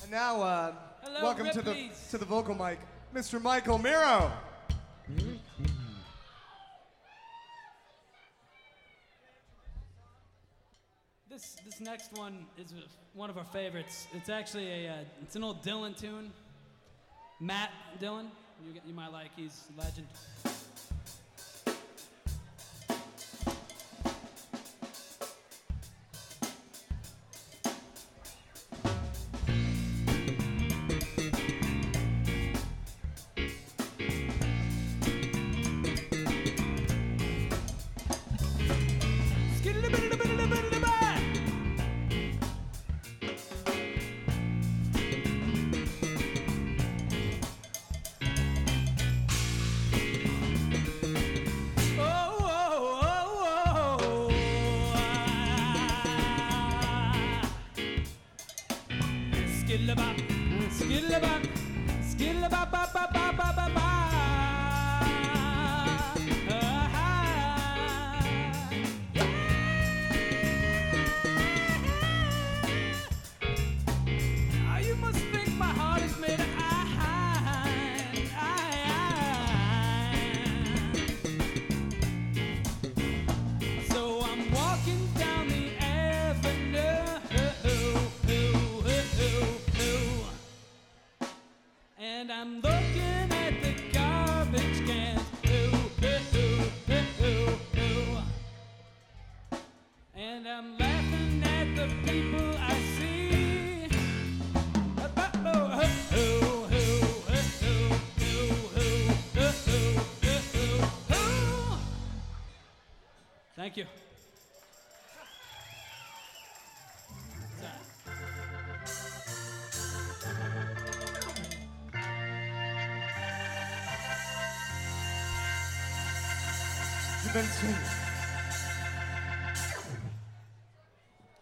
And now, Hello, welcome to Ripley's. the vocal mic, Mr. Michael Miro. This next one is one of our favorites. It's actually it's an old Dylan tune. Matt Dillon, you might like. He's a legend. Skillabop, skillabop, skillabop, bop, bop, bop, bop, bop, bop. Oh, you must think my heart is made of iron. So I'm walking down the avenue, and I'm looking at the garbage cans. And I'm laughing at the people I see. Thank you. You've been singing.